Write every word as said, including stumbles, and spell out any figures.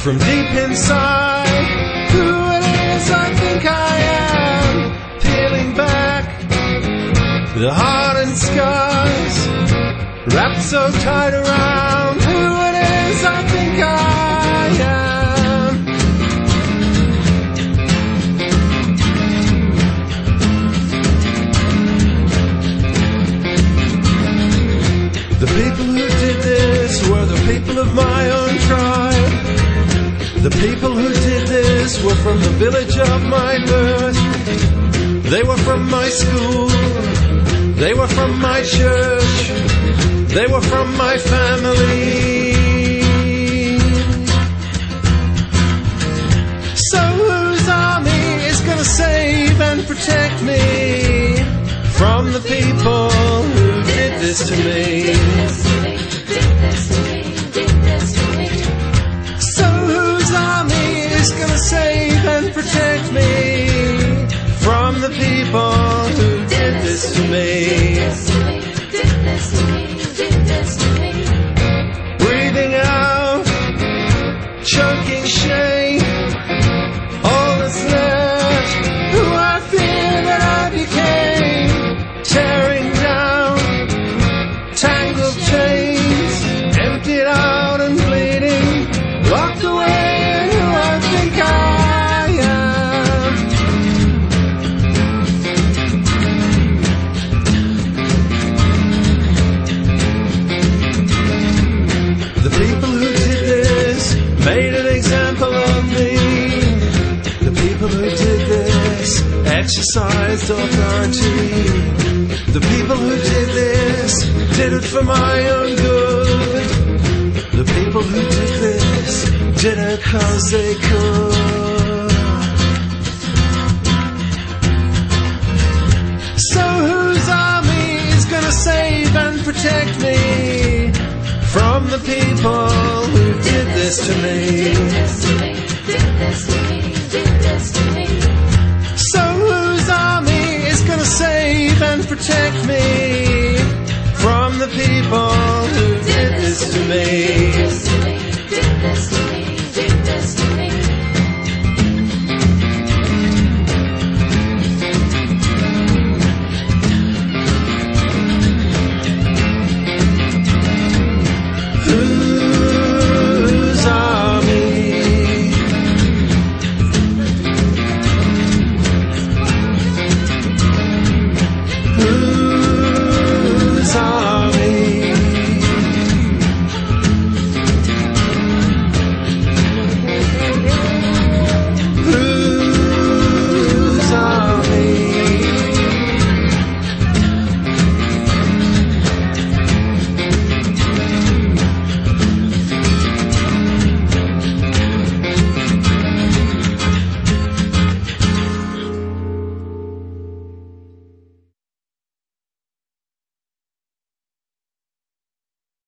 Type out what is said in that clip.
from deep inside who it is I think I am, peeling back the hardened scars, wrapped so tight around who it is I think I am. The people who did this were the people of my own tribe. The people who did this were from the village of my birth. They were from my school. They were from my church. They were from my family. So whose army is gonna save and protect me from the people who did this to me? So whose army is gonna save and protect me from the people who did this to me? Breathing out, choking shame, all that's left, who I fear that I became, tearing down, tangled chains, emptied out and bleeding, locked away in who I think I am. The people who did this made an example of me. The people who did this exercised authority. The people who did this did it for my own good. The people who did this did it 'cause they could. So whose army is gonna save and protect me from the people who did this to me? So whose army is gonna save and protect me from the people